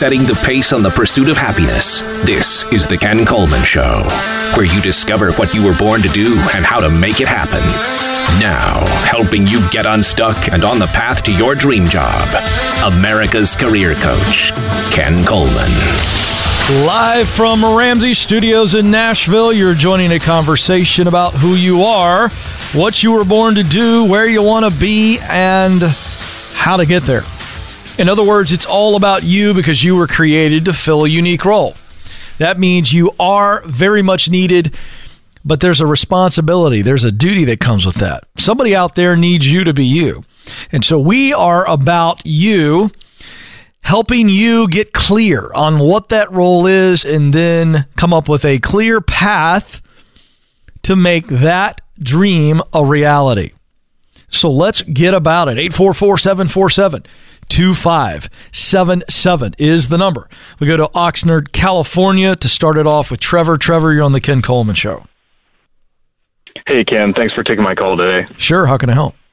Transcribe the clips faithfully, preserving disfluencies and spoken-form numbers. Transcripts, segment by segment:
setting the pace on the pursuit of happiness. This is The Ken Coleman Show, where you discover what you were born to do and how to make it happen. Now, helping you get unstuck and on the path to your dream job, America's career coach, Ken Coleman. Live from Ramsey Studios in Nashville, you're joining a conversation about who you are, what you were born to do, where you want to be, and how to get there. In other words, it's all about you because you were created to fill a unique role. That means you are very much needed, but there's a responsibility, there's a duty that comes with that. Somebody out there needs you to be you. And so we are about you, helping you get clear on what that role is and then come up with a clear path to make that dream a reality. So let's get about it. eight four four, seven four seven, two five seven seven is the number. We go to Oxnard, California to start it off with Trevor. Trevor, you're on the Ken Coleman Show. Hey, Ken. Thanks for taking my call today. Sure. How can I help?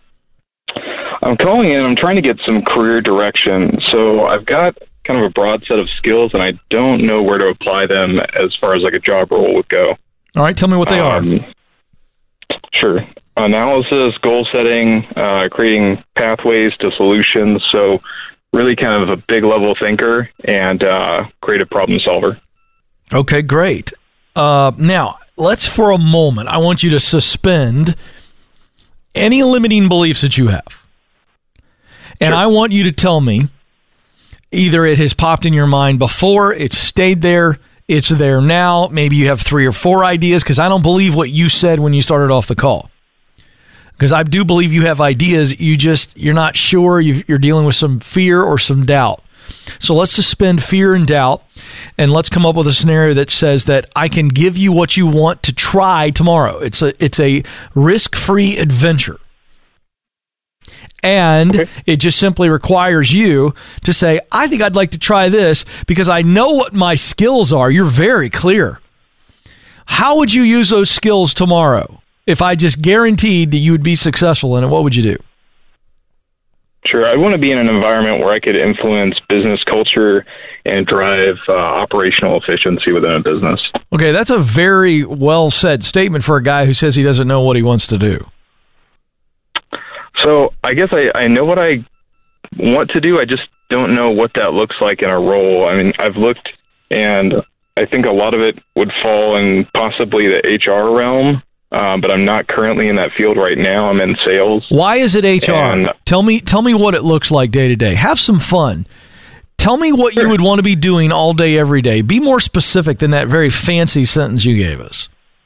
I'm calling in. I'm trying to get some career direction. So I've got kind of a broad set of skills, and I don't know where to apply them as far as like a job role would go. All right. Tell me what they um, are. Sure. Analysis, goal setting, uh, creating pathways to solutions. So really kind of a big level thinker and uh, creative problem solver. Okay, great. Uh, now, let's for a moment, I want you to suspend any limiting beliefs that you have. And Sure. I want you to tell me either it has popped in your mind before, it's stayed there, it's there now, maybe you have three or four ideas, because I don't believe what you said when you started off the call. Because I do believe you have ideas, you just, you're not sure, you've, you're dealing with some fear or some doubt. So let's suspend fear and doubt, and let's come up with a scenario that says that I can give you what you want to try tomorrow. It's a it's a risk-free adventure. And okay. It just simply requires you to say, I think I'd like to try this because I know what my skills are. You're very clear. How would you use those skills tomorrow? If I just guaranteed that you would be successful in it, what would you do? Sure. I want to be in an environment where I could influence business culture and drive uh, operational efficiency within a business. Okay, that's a very well said statement for a guy who says he doesn't know what he wants to do. So I guess I, I know what I want to do. I just don't know what that looks like in a role. I mean, I've looked, and I think a lot of it would fall in possibly the H R realm. Uh, but I'm not currently in that field right now. I'm in sales. Why is it H R? And tell me, tell me what it looks like day to day. Have some fun. Tell me what sure. you would want to be doing all day, every day. Be more specific than that very fancy sentence you gave us.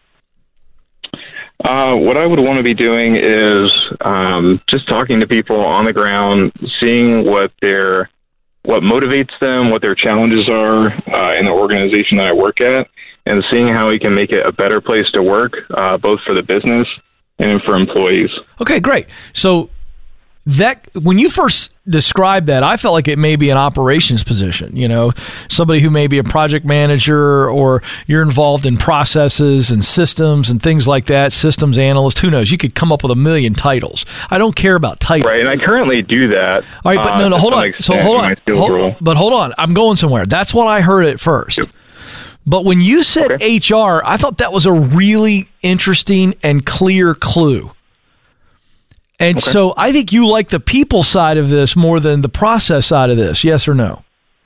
Uh, what I would want to be doing is um, just talking to people on the ground, seeing what their what motivates them, what their challenges are uh, in the organization that I work at, and seeing how we can make it a better place to work, uh, both for the business and for employees. Okay, great. So that when you first described that, I felt like it may be an operations position, you know, somebody who may be a project manager, or you're involved in processes and systems and things like that, systems analyst, who knows? You could come up with a million titles. I don't care about titles. Right, and I currently do that. All right, but uh, no, no, hold on. So hold on. Hold, but hold on. I'm going somewhere. That's what I heard at first. Yep. But when you said okay. H R, I thought that was a really interesting and clear clue. And okay. so I think you like the people side of this more than the process side of this. Yes or no?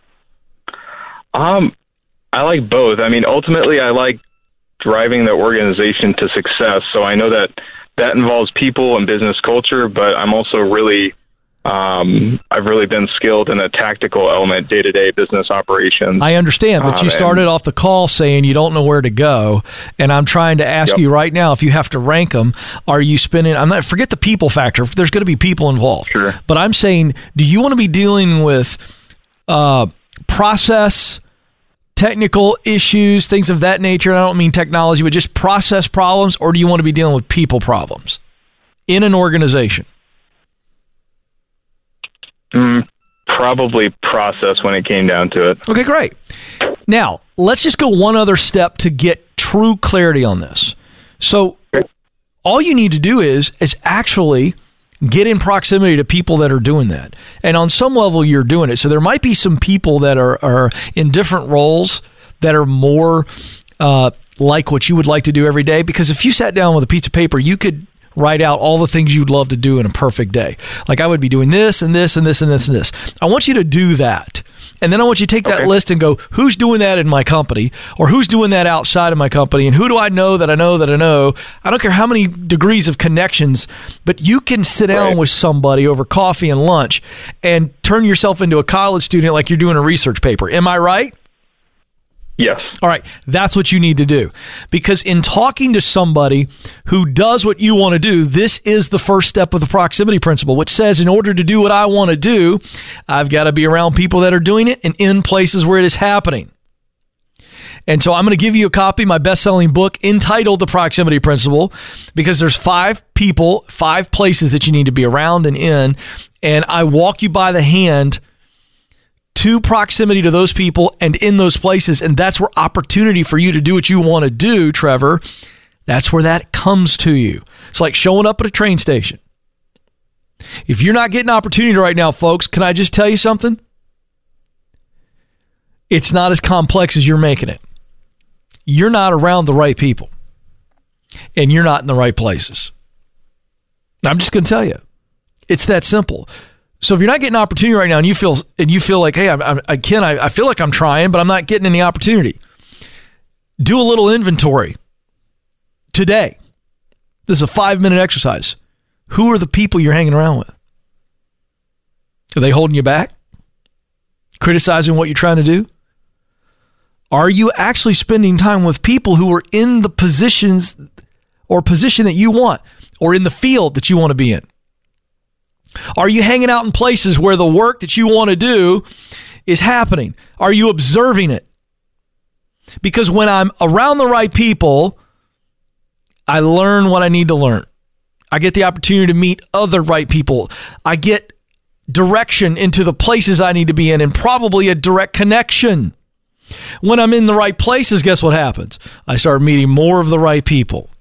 Um, I like both. I mean, ultimately, I like driving the organization to success. So I know that that involves people and business culture, but I'm also really Um, I've really been skilled in the tactical element, day-to-day business operations. I understand, but um, you started off the call saying you don't know where to go, and I'm trying to ask yep. you right now, if you have to rank them, are you spending, I'm not, forget the people factor, there's going to be people involved. Sure. But I'm saying, do you want to be dealing with uh, process, technical issues, things of that nature? And I don't mean technology, but just process problems, or do you want to be dealing with people problems in an organization? Mm, probably process when it came down to it. Okay, great. Now, let's just go one other step to get true clarity on this. So okay. all you need to do is, is actually Get in proximity to people that are doing that. And on some level, you're doing it. So there might be some people that are, are in different roles that are more uh, like what you would like to do every day. Because if you sat down with a piece of paper, you could write out all the things you'd love to do in a perfect day. Like, I would be doing this and this and this and this and this. I want you to do that. And then I want you to take that okay. list and go, who's doing that in my company, or who's doing that outside of my company, and who do I know that I know that I know? I don't care how many degrees of connections, but you can sit down right. with somebody over coffee and lunch and turn yourself into a college student like you're doing a research paper. Am I right? Yes. All right. That's what you need to do. Because in talking to somebody who does what you want to do, this is the first step of the proximity principle, which says in order to do what I want to do, I've got to be around people that are doing it and in places where it is happening. And so I'm going to give you a copy of my best-selling book entitled The Proximity Principle, because there's five people, five places that you need to be around and in. And I walk you by the hand to proximity to those people and in those places. And that's where opportunity for you to do what you want to do, Trevor, that's where that comes to you. It's like showing up at a train station. If you're not getting opportunity right now, folks, can I just tell you something? It's not as complex as you're making it. You're not around the right people, and you're not in the right places. I'm just going to tell you. It's that simple. So if you're not getting opportunity right now, and you feel and you feel like, hey, I'm, I'm, I can, I, I feel like I'm trying, but I'm not getting any opportunity. Do a little inventory today. This is a five minute exercise. Who are the people you're hanging around with? Are they holding you back? Criticizing what you're trying to do? Are you actually spending time with people who are in the positions or position that you want, or in the field that you want to be in? Are you hanging out in places where the work that you want to do is happening? Are you observing it? Because when I'm around the right people, I learn what I need to learn. I get the opportunity to meet other right people. I get direction into the places I need to be in, and probably a direct connection. When I'm in the right places, guess what happens? I start meeting more of the right people.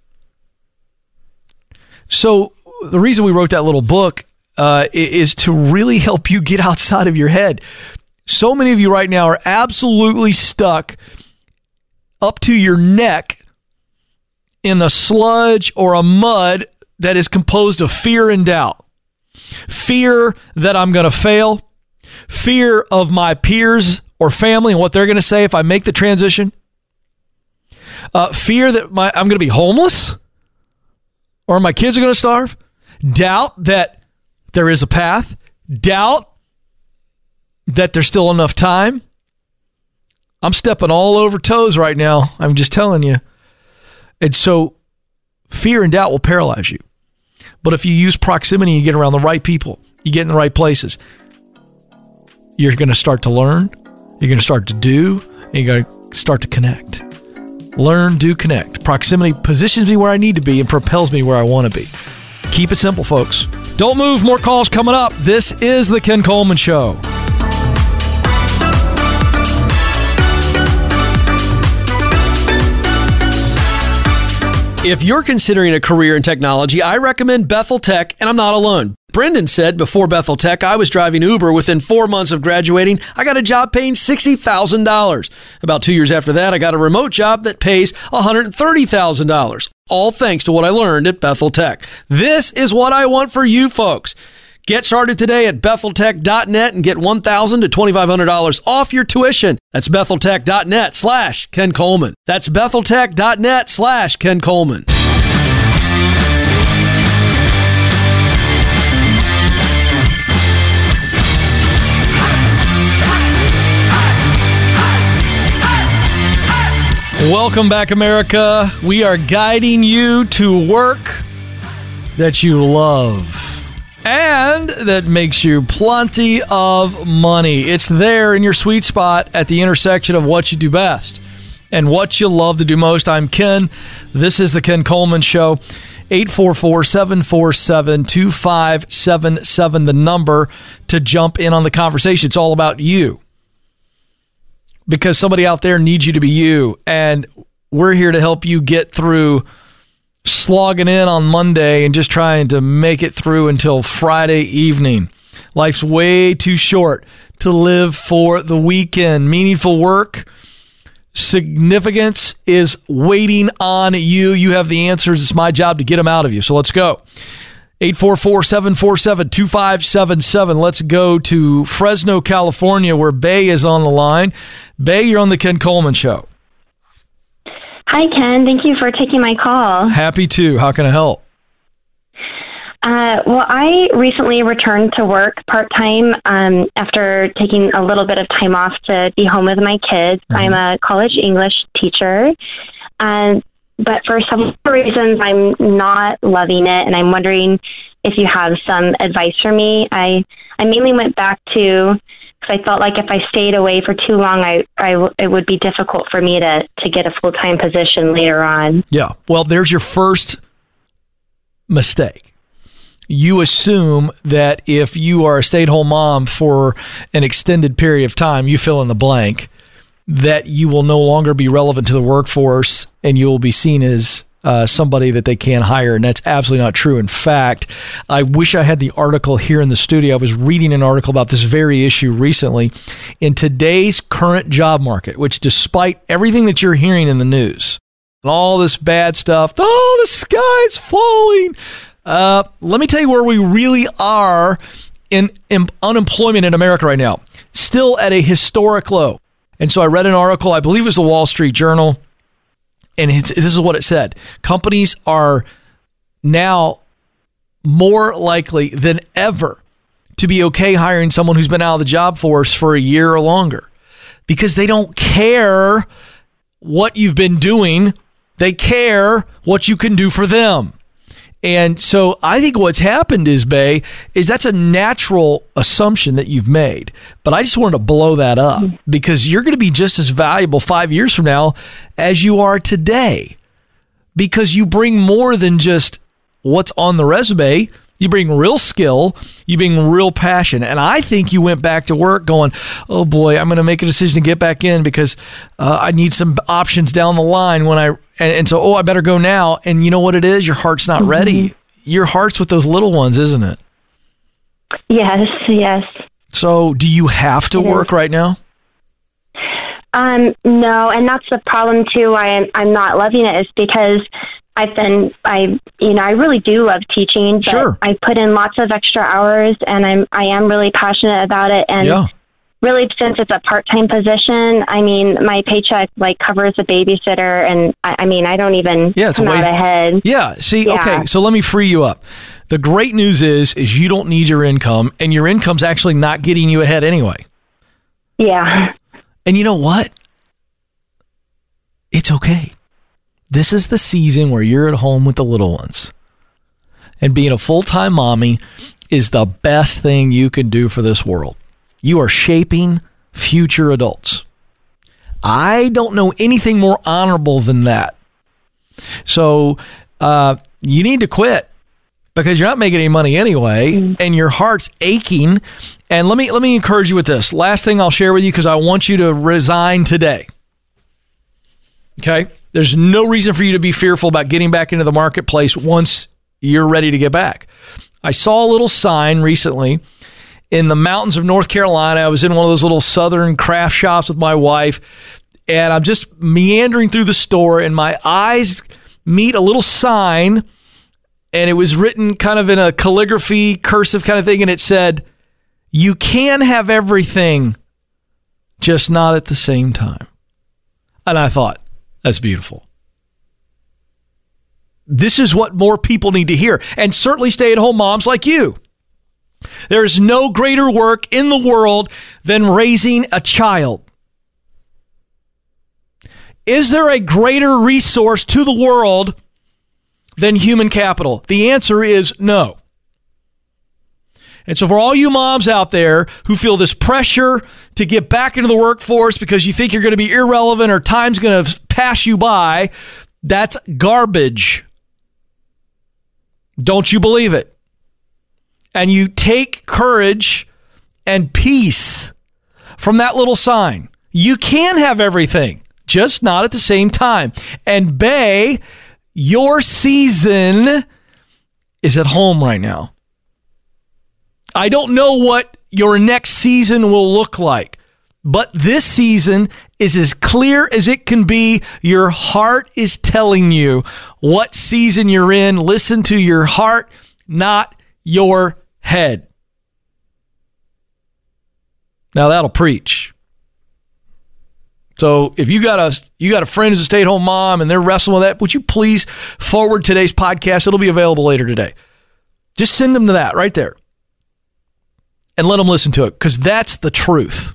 So the reason we wrote that little book Uh, is to really help you get outside of your head. So many of you right now are absolutely stuck up to your neck in a sludge or a mud that is composed of fear and doubt. Fear that I'm going to fail. Fear of my peers or family and what they're going to say if I make the transition. Uh, fear that my I'm going to be homeless, or my kids are going to starve. Doubt that there is a path. Doubt that there's still enough time. I'm stepping all over toes right now. I'm just telling you. And so fear and doubt will paralyze you. But if you use proximity, you get around the right people, you get in the right places, you're going to start to learn, you're going to start to do, and you're going to start to connect. Learn, do, connect. Proximity positions me where I need to be and propels me where I want to be. Keep it simple, folks. Don't move. More calls coming up. This is The Ken Coleman Show. If you're considering a career in technology, I recommend Bethel Tech, and I'm not alone. Brendan said before Bethel Tech, I was driving Uber. Within four months of graduating, I got a job paying sixty thousand dollars. About two years after that, I got a remote job that pays one hundred thirty thousand dollars. All thanks to what I learned at Bethel Tech. This is what I want for you folks. Get started today at bethel tech dot net and get one thousand dollars to twenty-five hundred dollars off your tuition. That's bethel tech dot net slash Ken Coleman. That's bethel tech dot net slash Ken Coleman. Welcome back, America. We are guiding you to work that you love and that makes you plenty of money. It's there in your sweet spot at the intersection of what you do best and what you love to do most. I'm Ken. This is The Ken Coleman Show. eight four four, seven four seven, two five seven seven, the number to jump in on the conversation. It's all about you, because somebody out there needs you to be you, and we're here to help you get through slogging in on Monday and just trying to make it through until Friday evening. Life's way too short to live for the weekend. Meaningful work, significance is waiting on you. You have the answers. It's my job to get them out of you. So let's go. eight four four, seven four seven, two five seven seven. Let's go to Fresno, California, where Bay is on the line. Bay, you're on the Ken Coleman Show. Hi, Ken. Thank you for taking my call. Happy to. How can I help? Uh, well, I recently returned to work part-time um, after taking a little bit of time off to be home with my kids. Mm-hmm. I'm a college English teacher, uh, but for some reasons, I'm not loving it, and I'm wondering if you have some advice for me. I, I mainly went back to, because I felt like if I stayed away for too long, I, I, it would be difficult for me to, to get a full-time position later on. Yeah. Well, there's your first mistake. You assume that if you are a stay-at-home mom for an extended period of time, you fill in the blank, that you will no longer be relevant to the workforce and you will be seen as uh, somebody that they can't hire. And that's absolutely not true. In fact, I wish I had the article here in the studio. I was reading an article about this very issue recently. In today's current job market, which despite everything that you're hearing in the news and all this bad stuff, oh, the sky's falling. Uh, let me tell you where we really are in, in unemployment in America right now. Still at a historic low. And so I read an article, I believe it was the Wall Street Journal, and it's, this is what it said. Companies are now more likely than ever to be okay hiring someone who's been out of the job force for a year or longer because they don't care what you've been doing. They care what you can do for them. And so I think what's happened is, Bay, is that's a natural assumption that you've made. But I just wanted to blow that up because you're going to be just as valuable five years from now as you are today because you bring more than just what's on the resume. You bring real skill, you bring real passion. And I think you went back to work going, oh boy, I'm going to make a decision to get back in because uh, I need some options down the line when I, and, and so, oh, I better go now. And you know what it is? Your heart's not mm-hmm. ready. Your heart's with those little ones, isn't it? Yes, yes. So do you have to work right now? Um, no, and that's the problem too. Why I'm, I'm not loving it is because I've been, I, you know, I really do love teaching, but sure. I put in lots of extra hours and I'm, I am really passionate about it. And yeah. really, since it's a part-time position, I mean, my paycheck like covers a babysitter and I, I mean, I don't even yeah, it's come a way, out ahead. Yeah. See, yeah. okay. So let me free you up. The great news is, is you don't need your income and your income's actually not getting you ahead anyway. Yeah. And you know what? It's okay. This is the season where you're at home with the little ones. And being a full-time mommy is the best thing you can do for this world. You are shaping future adults. I don't know anything more honorable than that. So uh, you need to quit because you're not making any money anyway, mm. and your heart's aching. And let me let me encourage you with this. Last thing I'll share with you because I want you to resign today. Okay? There's no reason for you to be fearful about getting back into the marketplace once you're ready to get back. I saw a little sign recently in the mountains of North Carolina. I was in one of those little southern craft shops with my wife, and I'm just meandering through the store, and my eyes meet a little sign, and it was written kind of in a calligraphy, cursive kind of thing, and it said, "You can have everything, just not at the same time." And I thought, that's beautiful. This is what more people need to hear, and certainly stay-at-home moms like you. There is no greater work in the world than raising a child. Is there a greater resource to the world than human capital? The answer is no. And so for all you moms out there who feel this pressure to get back into the workforce because you think you're going to be irrelevant or time's going to pass you by, that's garbage. Don't you believe it? And you take courage and peace from that little sign. You can have everything, just not at the same time. And Bay, Your season is at home right now. I don't know what your next season will look like, but this season is as clear as it can be. Your heart is telling you what season you're in. Listen to your heart, not your head. Now that'll preach. So if you got a you got a friend who's a stay-at-home mom and they're wrestling with that, would you please forward today's podcast? It'll be available later today. Just send them to that right there and let them listen to it, because that's the truth.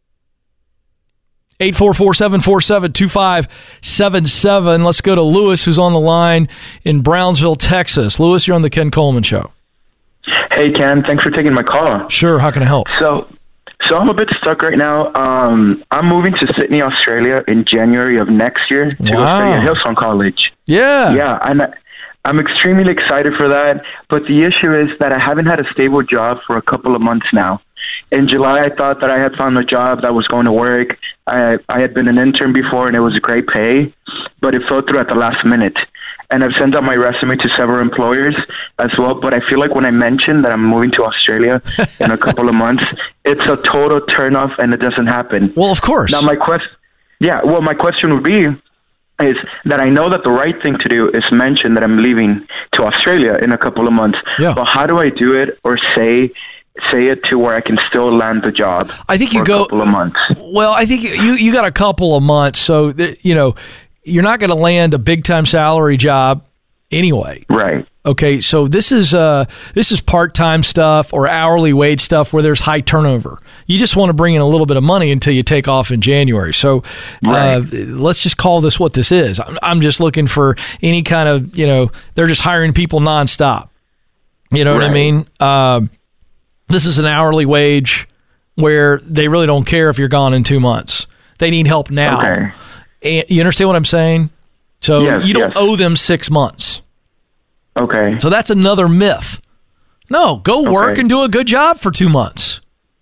eight four four, seven four seven, two five seven seven. Let's go to Lewis, who's on the line in Brownsville, Texas. Lewis, you're on the Ken Coleman Show. Hey, Ken. Thanks for taking my call. Sure. How can I help? So... So I'm a bit stuck right now. Um, I'm moving to Sydney, Australia in January of next year to Wow. study at Hillsong College. Yeah. Yeah, I'm, I'm extremely excited for that. But the issue is that I haven't had a stable job for a couple of months now. In July, I thought that I had found a job that was going to work. I, I had been an intern before, and it was a great pay, but it fell through at the last minute. And I've sent out my resume to several employers as well. But I feel like when I mention that I'm moving to Australia in a couple of months, it's a total turnoff, and it doesn't happen. Well, of course. Now, my question, yeah, well, my question would be, is that I know that the right thing to do is mention that I'm leaving to Australia in a couple of months. Yeah. But how do I do it or say say it to where I can still land the job? I think you for go. a couple of months. Well, I think you you got a couple of months, so that, you know, you're not going to land a big time salary job anyway. Right. Okay, so this is uh this is part time stuff or hourly wage stuff where there's high turnover. You just want to bring in a little bit of money until you take off in January. So Right. uh, let's just call this what this is. I'm, I'm just looking for any kind of, you know, they're just hiring people nonstop. You know what I Right. mean? Um, this is an hourly wage where they really don't care if you're gone in two months. They need help now. Okay. And you understand what I'm saying? So Yes, you don't yes. owe them six months. Okay. So that's another myth. No, go work Okay. and do a good job for two months.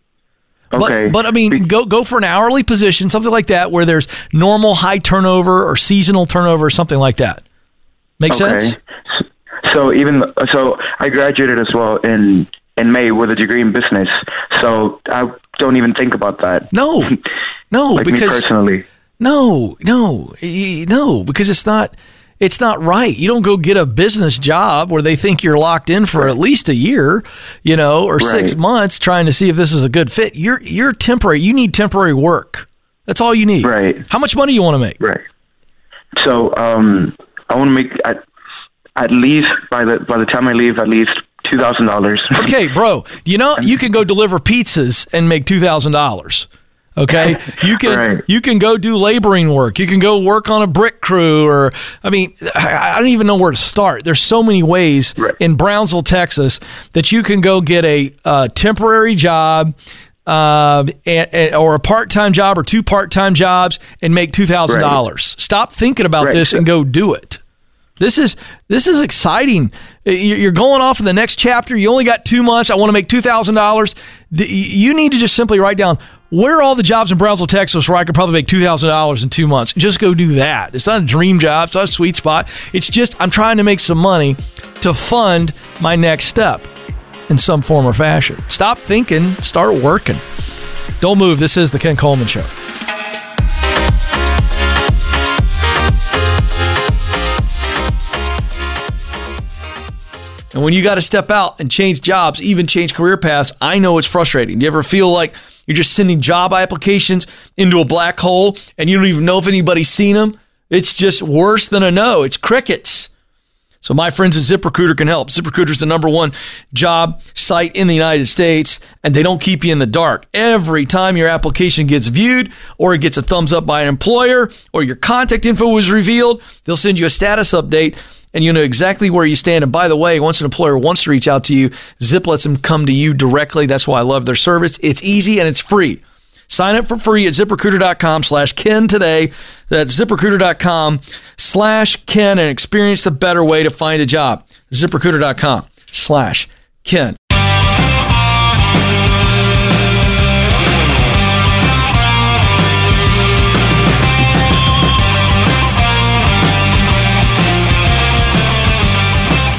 Okay. But, but I mean, Be- go go for an hourly position, something like that, where there's normal high turnover or seasonal turnover or something like that. Make sense? S- So even so, I graduated as well in in May with a degree in business. So I don't even think about that. No, no, Like me because personally. no, no, y- no, because it's not. It's not right. You don't go get a business job where they think you're locked in for at least a year, you know, or six Right. months trying to see if this is a good fit. You're you're temporary. You need temporary work. That's all you need. Right. How much money you want to make? Right. So um, I want to make at, at least by the by the time I leave, at least two thousand dollars. Okay, bro. You know you can go deliver pizzas and make two thousand dollars. Okay, you can Right. you can go do laboring work. You can go work on a brick crew, or I mean, I, I don't even know where to start. There's so many ways Right. in Brownsville, Texas, that you can go get a uh, temporary job, uh, and, and, or a part time job, or two part time jobs, and make two thousand dollars. Stop thinking about Right. this and go do it. This is this is exciting. You're going off in the next chapter. You only got two months. I want to make two thousand dollars. You need to just simply write down, where are all the jobs in Brownsville, Texas, where I could probably make two thousand dollars in two months? Just go do that. It's not a dream job. It's not a sweet spot. It's just I'm trying to make some money to fund my next step in some form or fashion. Stop thinking. Start working. Don't move. This is the Ken Coleman Show. And when you got to step out and change jobs, even change career paths, I know it's frustrating. Do you ever feel like you're just sending job applications into a black hole and you don't even know if anybody's seen them? It's just worse than a no. It's crickets. So my friends at ZipRecruiter can help. ZipRecruiter is the number one job site in the United States, and they don't keep you in the dark. Every time your application gets viewed, or it gets a thumbs up by an employer, or your contact info was revealed, they'll send you a status update, and you know exactly where you stand. And by the way, once an employer wants to reach out to you, Zip lets them come to you directly. That's why I love their service. It's easy and it's free. Sign up for free at ZipRecruiter.com slash Ken today. That's ZipRecruiter.com slash Ken and experience the better way to find a job. ZipRecruiter.com slash Ken.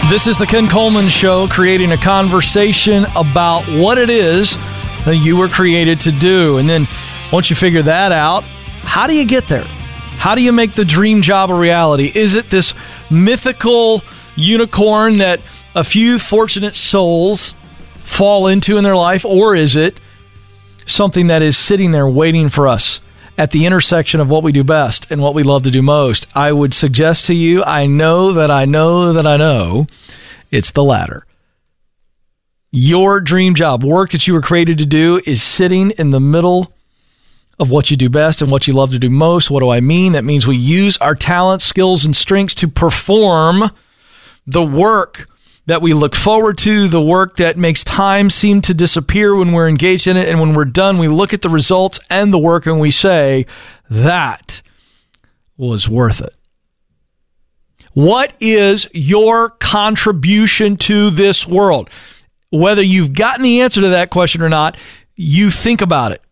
This is the Ken Coleman Show, creating a conversation about what it is that you were created to do. And then once you figure that out, how do you get there? How do you make the dream job a reality? Is it this mythical unicorn that a few fortunate souls fall into in their life, or is it something that is sitting there waiting for us at the intersection of what we do best and what we love to do most? I would suggest to you, I know that I know that I know, it's the latter. Your dream job, work that you were created to do, is sitting in the middle of what you do best and what you love to do most. What do I mean? That means we use our talents, skills, and strengths to perform the work that we look forward to, the work that makes time seem to disappear when we're engaged in it. And when we're done, we look at the results and the work and we say, that was worth it. What is your contribution to this world? Whether you've gotten the answer to that question or not, you think about it.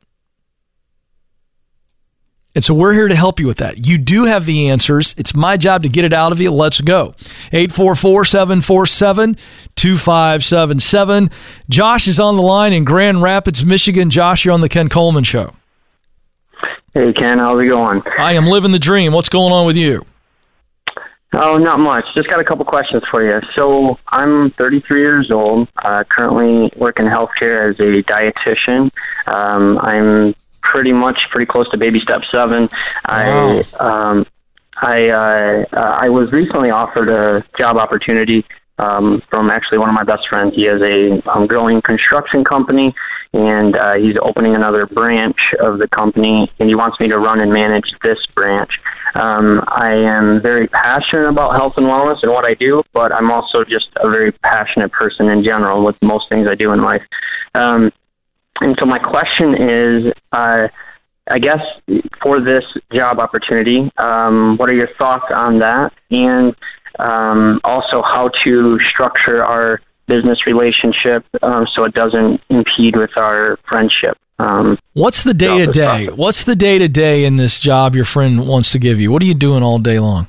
And so we're here to help you with that. You do have the answers. It's my job to get it out of you. Let's go. eight four four, seven four seven, two five seven seven. Josh is on the line in Grand Rapids, Michigan. Josh, you're on the Ken Coleman Show. Hey, Ken. How's it going? I am living the dream. What's going on with you? Oh, not much. Just got a couple questions for you. So I'm thirty-three years old, uh, currently work in healthcare as a dietitian. Um, I'm pretty much pretty close to baby step seven. Wow. I um, I uh, I was recently offered a job opportunity um, from actually one of my best friends. He has a um, growing construction company, and uh, he's opening another branch of the company, and he wants me to run and manage this branch. Um, I am very passionate about health and wellness and what I do, but I'm also just a very passionate person in general with most things I do in life. Um, and so my question is, uh, I guess for this job opportunity, um, what are your thoughts on that? And um, also how to structure our business relationship um, so it doesn't impede with our friendship. Um, What's the day-to-day? What's the day-to-day in this job your friend wants to give you? What are you doing all day long?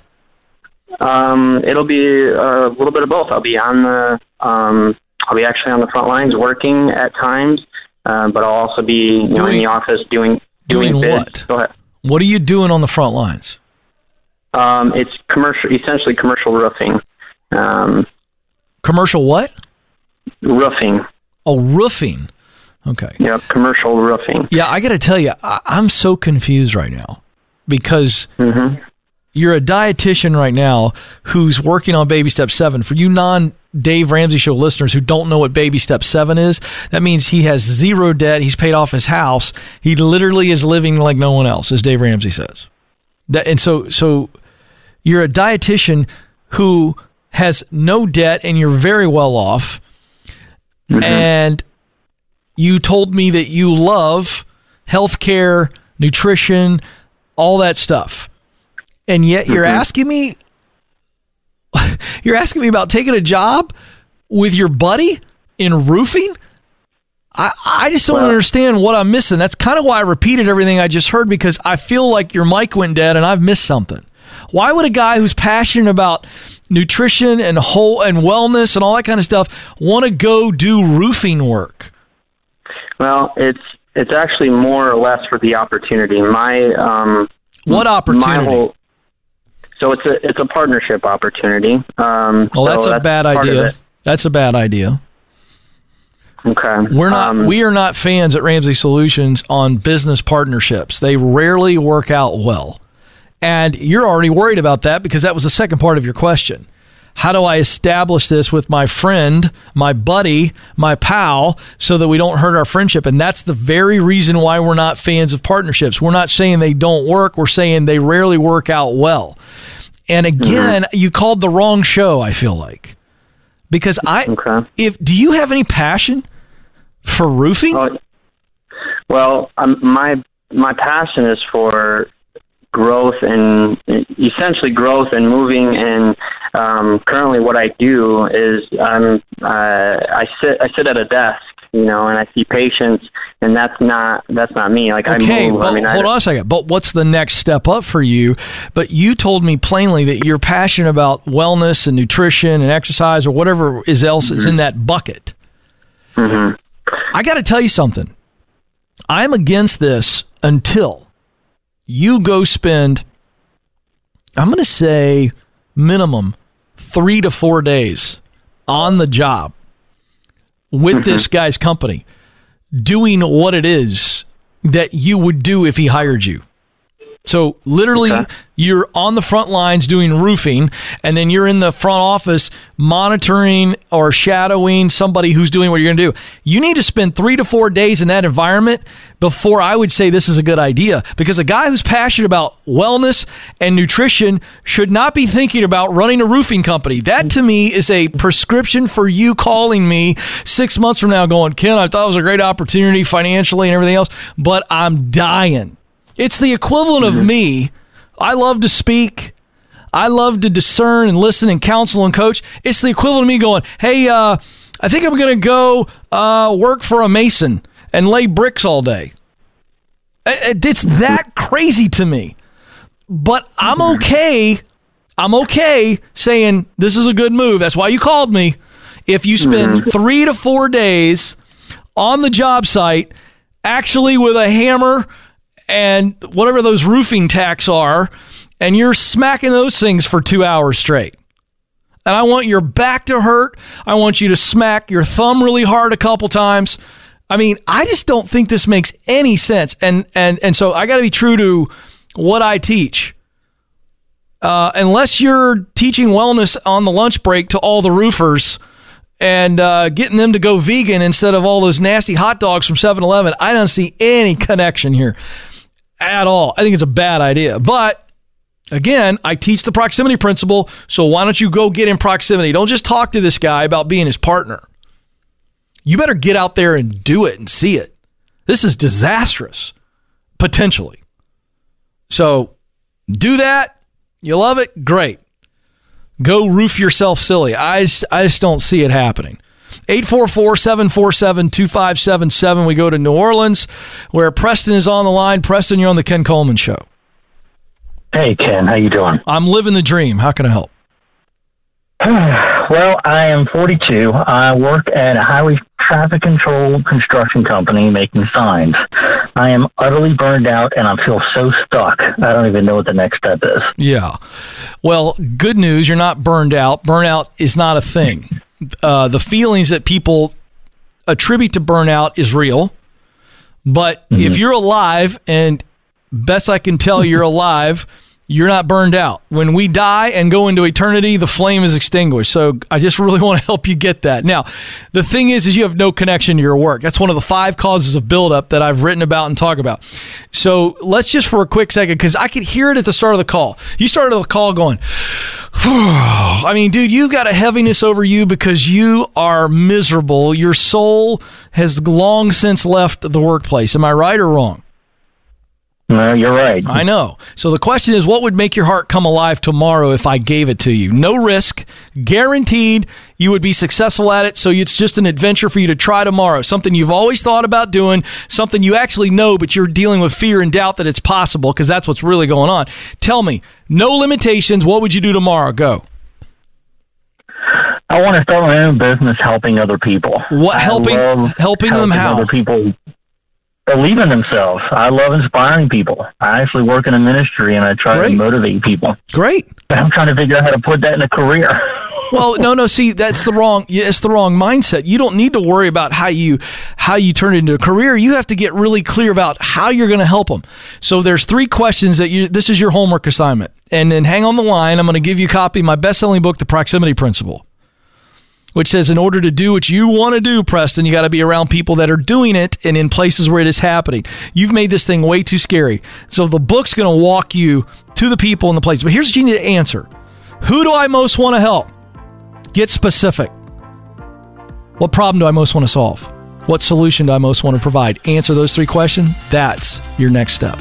Um, it'll be a little bit of both. I'll be on the, um, I'll be actually on the front lines working at times, uh, but I'll also be you know, doing, in the office doing doing, doing bids. what? Go ahead. What are you doing on the front lines? Um, it's commercial, essentially commercial roofing. Um, commercial what? Roofing. Oh, roofing. Okay. Yeah, commercial roofing. Yeah, I got to tell you, I- I'm so confused right now because mm-hmm. you're a dietitian right now who's working on Baby Step seven. For you non-Dave Ramsey Show listeners who don't know what Baby Step seven is, that means he has zero debt. He's paid off his house. He literally is living like no one else, as Dave Ramsey says. That, and so, so you're a dietitian who has no debt and you're very well off. Mm-hmm. And you told me that you love healthcare, nutrition, all that stuff. And yet you're mm-hmm. asking me, you're asking me about taking a job with your buddy in roofing? I, I just don't well, understand what I'm missing. That's kind of why I repeated everything I just heard, because I feel like your mic went dead and I've missed something. Why would a guy who's passionate about nutrition and whole and wellness and all that kind of stuff want to go do roofing work? Well, it's it's actually more or less for the opportunity. My um, what opportunity? My whole, so it's a it's a partnership opportunity. Um, well, that's so a that's bad idea. That's a bad idea. Okay, we're not um, we are not fans at Ramsey Solutions on business partnerships. They rarely work out well, and you're already worried about that because that was the second part of your question. How do I establish this with my friend, my buddy, my pal, so that we don't hurt our friendship? And that's the very reason why we're not fans of partnerships. We're not saying they don't work. We're saying they rarely work out well. And again, mm-hmm. you called the wrong show, I feel like. Because I, okay. if do you have any passion for roofing? Uh, well, um, my my passion is for growth and essentially growth and moving. And um, currently, what I do is I'm uh, I sit I sit at a desk you know, and I see patients, and that's not that's not me. Like okay, I move. but I mean, hold I, on a second. But what's the next step up for you? But you told me plainly that you're passionate about wellness and nutrition and exercise or whatever is else mm-hmm. is in that bucket. Mm-hmm. I got to tell you something. I'm against this until you go spend, I'm going to say minimum three to four days on the job with mm-hmm. this guy's company doing what it is that you would do if he hired you. So literally okay. you're on the front lines doing roofing, and then you're in the front office monitoring or shadowing somebody who's doing what you're going to do. You need to spend three to four days in that environment before I would say this is a good idea, because a guy who's passionate about wellness and nutrition should not be thinking about running a roofing company. That to me is a prescription for you calling me six months from now going, Ken, I thought it was a great opportunity financially and everything else, but I'm dying. It's the equivalent of me. I love to speak. I love to discern and listen and counsel and coach. It's the equivalent of me going, hey, uh, I think I'm going to go uh, work for a mason and lay bricks all day. It's that crazy to me. But I'm okay. I'm okay saying this is a good move. That's why you called me. If you spend three to four days on the job site, actually with a hammer and whatever those roofing tacks are, and you're smacking those things for two hours straight. And I want your back to hurt. I want you to smack your thumb really hard a couple times. I mean, I just don't think this makes any sense. And and and so I got to be true to what I teach. Uh, unless you're teaching wellness on the lunch break to all the roofers and uh, getting them to go vegan instead of all those nasty hot dogs from seven eleven, I don't see any connection here at all. I think it's a bad idea. But again, I teach the proximity principle, so why don't you go get in proximity? Don't just talk to this guy about being his partner. You better get out there and do it and see it. This is disastrous, potentially. So do that. You love it? Great. Go roof yourself silly. I just, I just don't see it happening. eight four four, seven four seven, two five seven seven. We go to New Orleans, where Preston is on the line. Preston, you're on the Ken Coleman Show. Hey, Ken. How you doing? I'm living the dream. How can I help? Well, I am forty-two. I work at a highway traffic control construction company making signs. I am utterly burned out, and I feel so stuck. I don't even know what the next step is. Yeah. Well, good news. You're not burned out. Burnout is not a thing. Uh, the feelings that people attribute to burnout is real. But mm-hmm. if you're alive, and best I can tell you're alive, you're not burned out. When we die and go into eternity, the flame is extinguished. So I just really want to help you get that. Now, the thing is, is you have no connection to your work. That's one of the five causes of buildup that I've written about and talk about. So let's just for a quick second, because I could hear it at the start of the call. You started the call going, I mean, dude, you got a heaviness over you because you are miserable. Your soul has long since left the workplace. Am I right or wrong? No, you're right. I know. So the question is, what would make your heart come alive tomorrow if I gave it to you? No risk, guaranteed you would be successful at it. So it's just an adventure for you to try tomorrow. Something you've always thought about doing, something you actually know, but you're dealing with fear and doubt that it's possible, because that's what's really going on. Tell me, no limitations. What would you do tomorrow? Go. I want to start my own business helping other people. What helping? Helping, helping them how? Other people believe in themselves. I love inspiring people. I actually work in a ministry, and I try Great. to motivate people. Great. But I'm trying to figure out how to put that in a career. Well, no, no. See, that's the wrong. It's the wrong mindset. You don't need to worry about how you how you turn it into a career. You have to get really clear about how you're going to help them. So there's three questions that you. This is your homework assignment, and then hang on the line. I'm going to give you a copy of my best-selling book, The Proximity Principle, which says in order to do what you want to do, Preston, you got to be around people that are doing it and in places where it is happening. You've made this thing way too scary. So the book's going to walk you to the people and the places. But here's what you need to answer. Who do I most want to help? Get specific. What problem do I most want to solve? What solution do I most want to provide? Answer those three questions. That's your next step.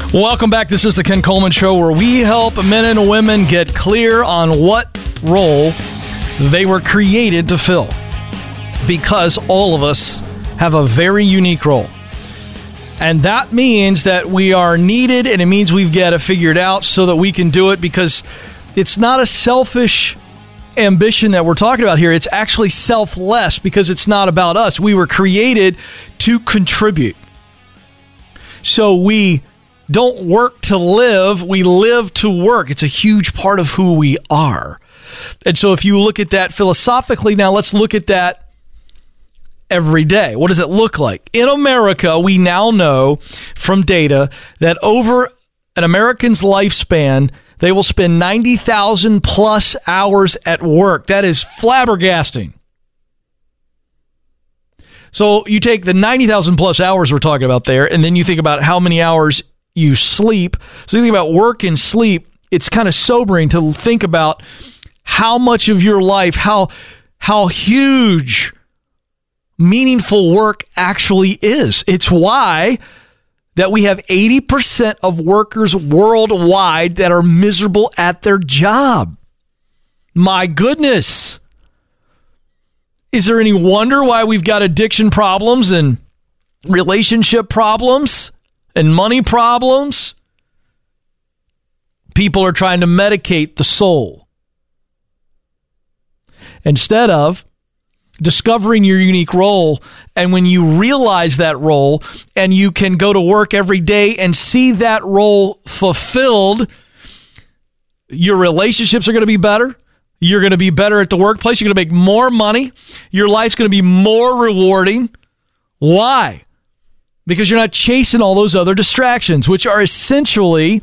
Welcome back. This is the Ken Coleman Show, where we help men and women get clear on what role they were created to fill. Because all of us have a very unique role. And that means that we are needed, and it means we've got to figure it out so that we can do it, because it's not a selfish ambition that we're talking about here. It's actually selfless, because it's not about us. We were created to contribute. So we don't work to live, we live to work. It's a huge part of who we are. And so if you look at that philosophically, now let's look at that every day. What does it look like? In America, we now know from data that over an American's lifespan, they will spend ninety thousand plus hours at work. That is flabbergasting. So you take the ninety thousand plus hours we're talking about there, and then you think about how many hours you sleep. So you think about work and sleep. It's kind of sobering to think about how much of your life, how how huge meaningful work actually is. It's why that we have eighty percent of workers worldwide that are miserable at their job. My goodness. Is there any wonder why we've got addiction problems and relationship problems and money problems? People are trying to medicate the soul instead of discovering your unique role. And when you realize that role and you can go to work every day and see that role fulfilled, your relationships are going to be better. You're going to be better at the workplace. You're going to make more money. Your life's going to be more rewarding. Why? Because you're not chasing all those other distractions, which are essentially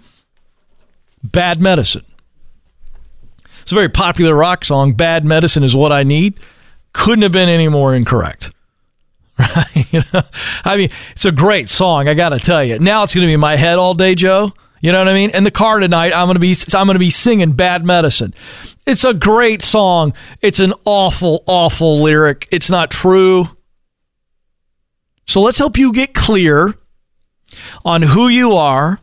bad medicine. It's a very popular rock song, Bad Medicine Is What I Need. Couldn't have been any more incorrect. Right? You know? I mean, it's a great song, I got to tell you. Now it's going to be in my head all day, Joe. You know what I mean? In the car tonight, I'm going to be I'm going to be singing Bad Medicine. It's a great song. It's an awful, awful lyric. It's not true. So let's help you get clear on who you are,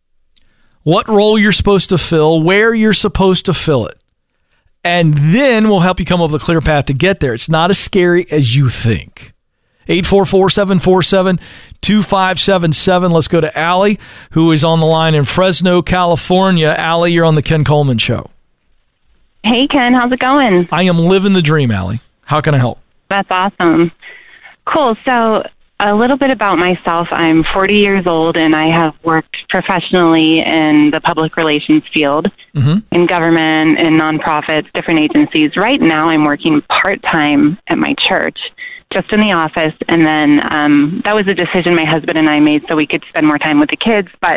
what role you're supposed to fill, where you're supposed to fill it. And then we'll help you come up with a clear path to get there. It's not as scary as you think. eight four four, seven four seven, two five seven seven. Let's go to Allie, who is on the line in Fresno, California. Allie, you're on the Ken Coleman Show. Hey, Ken. How's it going? I am living the dream, Allie. How can I help? That's awesome. Cool. So a little bit about myself. I'm forty years old, and I have worked professionally in the public relations field, mm-hmm. in government, in nonprofits, different agencies. Right now, I'm working part-time at my church, just in the office. And then um, that was a decision my husband and I made so we could spend more time with the kids. But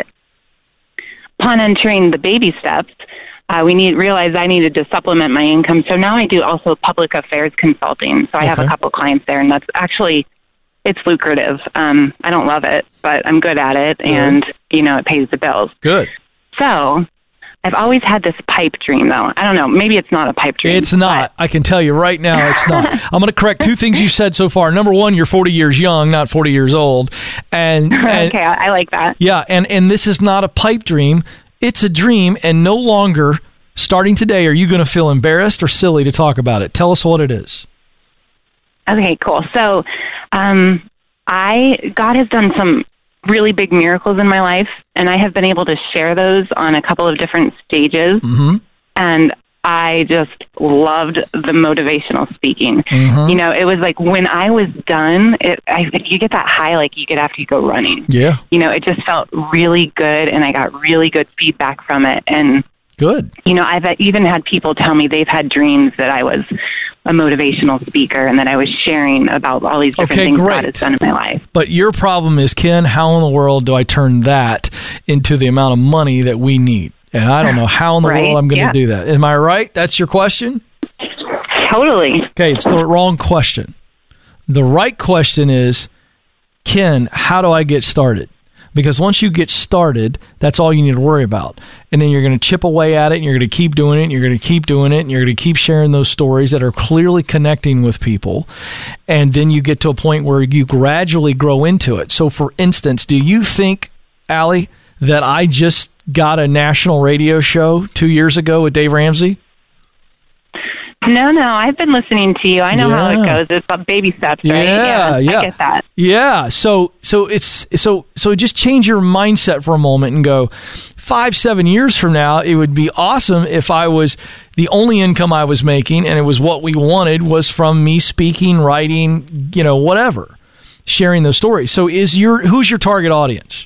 upon entering the baby steps, uh, we need realized I needed to supplement my income. So now I do also public affairs consulting. So I okay. have a couple clients there, and that's actually, it's lucrative. Um, I don't love it, but I'm good at it. Good. And, you know, it pays the bills. Good. So I've always had this pipe dream, though. I don't know. Maybe it's not a pipe dream. It's not. I can tell you right now it's not. I'm going to correct two things you said so far. Number one, you're forty years young, not forty years old. And, and okay, I like that. Yeah, and, and this is not a pipe dream. It's a dream, and no longer, starting today, are you going to feel embarrassed or silly to talk about it. Tell us what it is. Okay, cool. So um, I God has done some really big miracles in my life, and I have been able to share those on a couple of different stages. Mm-hmm. And I just loved the motivational speaking. Mm-hmm. You know, it was like when I was done, it, I, you get that high like you get after you go running. Yeah. You know, it just felt really good, and I got really good feedback from it. And good. You know, I've even had people tell me they've had dreams that I was a motivational speaker and that I was sharing about all these different okay, things great. God has done in my life. But your problem is, Ken, how in the world do I turn that into the amount of money that we need? And I don't know how in the right? world I'm going to yeah. do that. Am I right? That's your question? Totally. Okay, it's the wrong question. The right question is, Ken, how do I get started? Because once you get started, that's all you need to worry about. And then you're going to chip away at it, and you're going to keep doing it, and you're going to keep doing it, and you're going to keep sharing those stories that are clearly connecting with people. And then you get to a point where you gradually grow into it. So, for instance, do you think, Allie, that I just got a national radio show two years ago with Dave Ramsey? No, no, I've been listening to you. I know yeah. how it goes. It's about baby steps, right? Yeah, yeah, I get that. Yeah. So, so it's so so just change your mindset for a moment and go, five, seven years from now, it would be awesome if I was the only income I was making, and it was what we wanted was from me speaking, writing, you know, whatever, sharing those stories. So, is your who's your target audience?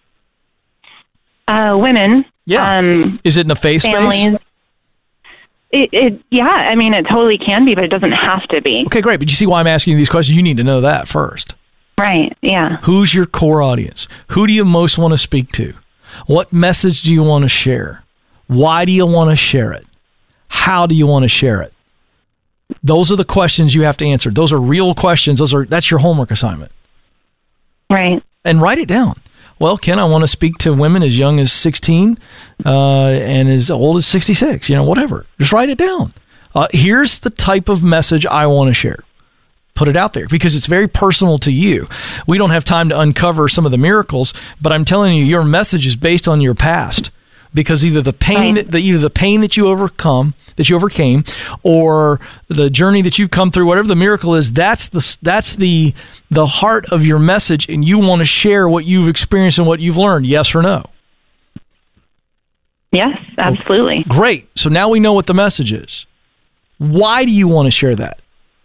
Uh, women. Yeah. Um, is it in the faith families. space? It, it, yeah, I mean, it totally can be, but it doesn't have to be. Okay, great. But you see why I'm asking you these questions? You need to know that first. Right, yeah. Who's your core audience? Who do you most want to speak to? What message do you want to share? Why do you want to share it? How do you want to share it? Those are the questions you have to answer. Those are real questions. Those are that's your homework assignment. Right. And write it down. Well, Ken, I want to speak to women as young as sixteen uh, and as old as sixty-six, you know, whatever. Just write it down. Uh, here's the type of message I want to share. Put it out there because it's very personal to you. We don't have time to uncover some of the miracles, but I'm telling you, your message is based on your past. Because either the pain, right. that the, either the pain that you overcome, that you overcame, or the journey that you've come through, whatever the miracle is, that's the that's the the heart of your message, and you want to share what you've experienced and what you've learned. Yes or no? Yes, absolutely. Oh, great. So now we know what the message is. Why do you want to share that?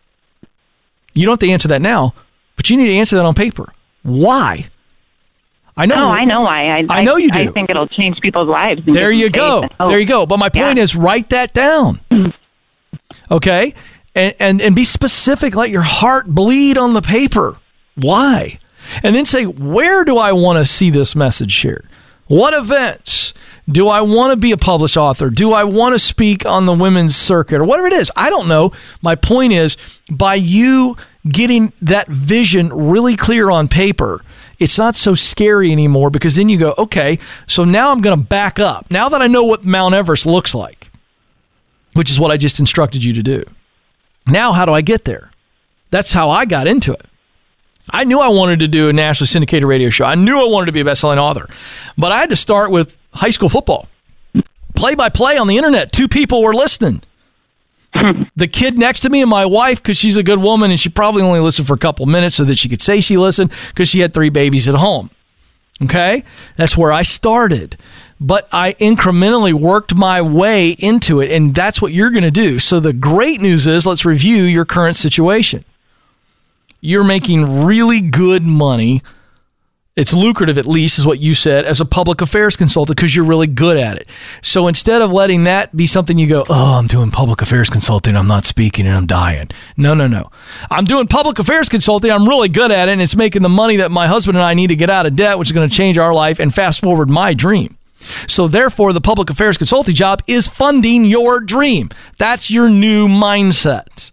You don't have to answer that now, but you need to answer that on paper. Why? I know. Oh, I know why. I, I know you do. I think it'll change people's lives. There you go. There you go. But my point yeah. is, write that down. Okay? And, and and be specific. Let your heart bleed on the paper. Why? And then say, where do I want to see this message shared? What events? Do I want to be a published author? Do I want to speak on the women's circuit or whatever it is? I don't know. My point is, by you getting that vision really clear on paper, it's not so scary anymore because then you go, okay, so now I'm going to back up. Now that I know what Mount Everest looks like, which is what I just instructed you to do. Now, how do I get there? That's how I got into it. I knew I wanted to do a nationally syndicated radio show. I knew I wanted to be a best-selling author. But I had to start with high school football. Play-by-play on the internet. Two people were listening. The kid next to me and my wife, because she's a good woman and she probably only listened for a couple minutes so that she could say she listened because she had three babies at home. Okay? That's where I started. But I incrementally worked my way into it, and that's what you're going to do. So the great news is, let's review your current situation. You're making really good money. It's lucrative, at least, is what you said, as a public affairs consultant because you're really good at it. So instead of letting that be something you go, oh, I'm doing public affairs consulting, I'm not speaking, and I'm dying. No, no, no. I'm doing public affairs consulting, I'm really good at it, and it's making the money that my husband and I need to get out of debt, which is going to change our life and fast forward my dream. So therefore, the public affairs consulting job is funding your dream. That's your new mindset.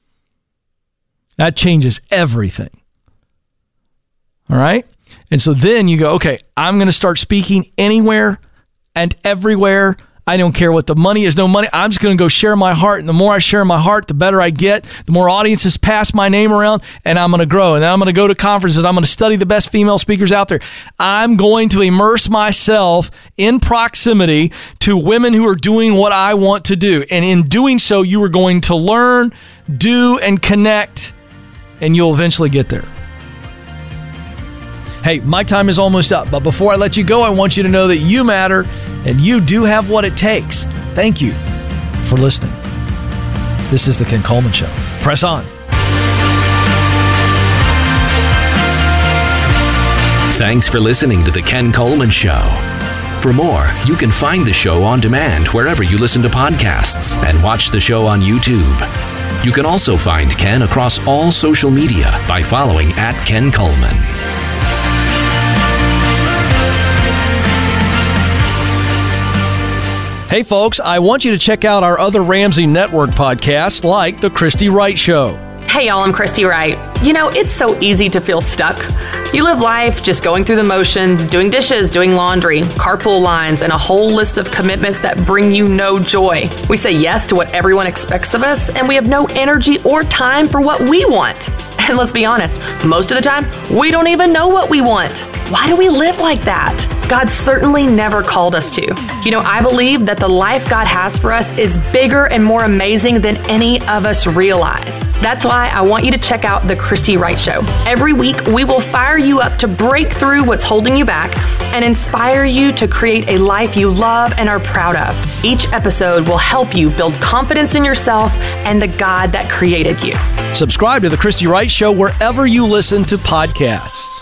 That changes everything. All right? And so then you go, okay, I'm going to start speaking anywhere and everywhere. I don't care what the money is, no money. I'm just going to go share my heart. And the more I share my heart, the better I get. The more audiences pass my name around, and I'm going to grow. And then I'm going to go to conferences. I'm going to study the best female speakers out there. I'm going to immerse myself in proximity to women who are doing what I want to do. And in doing so, you are going to learn, do, and connect, and you'll eventually get there. Hey, my time is almost up, but before I let you go, I want you to know that you matter and you do have what it takes. Thank you for listening. This is The Ken Coleman Show. Press on. Thanks for listening to The Ken Coleman Show. For more, you can find the show on demand wherever you listen to podcasts and watch the show on YouTube. You can also find Ken across all social media by following at Ken Coleman. Hey folks, I want you to check out our other Ramsey Network podcasts like The Christy Wright Show. Hey y'all, I'm Christy Wright. You know, it's so easy to feel stuck. You live life just going through the motions, doing dishes, doing laundry, carpool lines, and a whole list of commitments that bring you no joy. We say yes to what everyone expects of us, and we have no energy or time for what we want. And let's be honest, most of the time, we don't even know what we want. Why do we live like that? God certainly never called us to. You know, I believe that the life God has for us is bigger and more amazing than any of us realize. That's why I want you to check out The Christy Wright Show. Every week, we will fire you up to break through what's holding you back and inspire you to create a life you love and are proud of. Each episode will help you build confidence in yourself and the God that created you. Subscribe to The Christy Wright Show wherever you listen to podcasts.